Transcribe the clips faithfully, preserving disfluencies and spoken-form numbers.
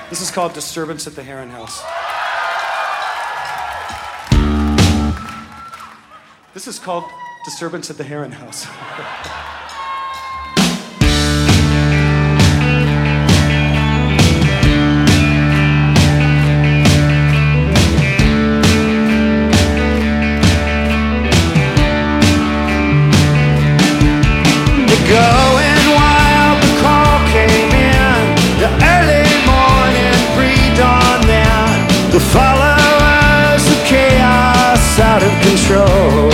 This is called Disturbance at the Heron House. This is called Disturbance at the Heron House. Going wild, the call came in. The early morning pre-dawn then. The followers of chaos out of control.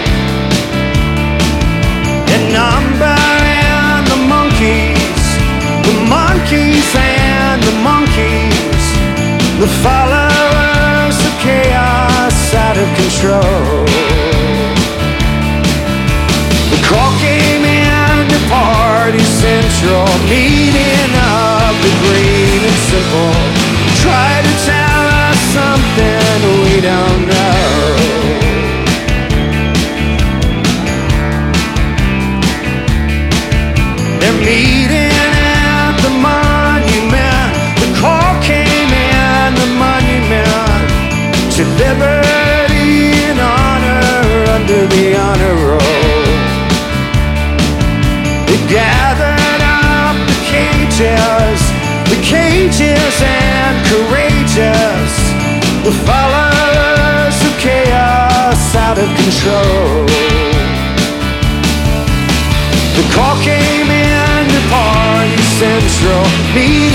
In number and the monkeys, the monkeys and the monkeys. The followers of chaos out of control. The call came in. Party Central, meeting of the green and simple. Try to tell us something we don't know. They're meeting at the monument. The call came in, the monument to liberty and honor under the honor roll. Gathered up the cages, the cages and courageous, the followers of chaos out of control. The call came in to Party Central, meeting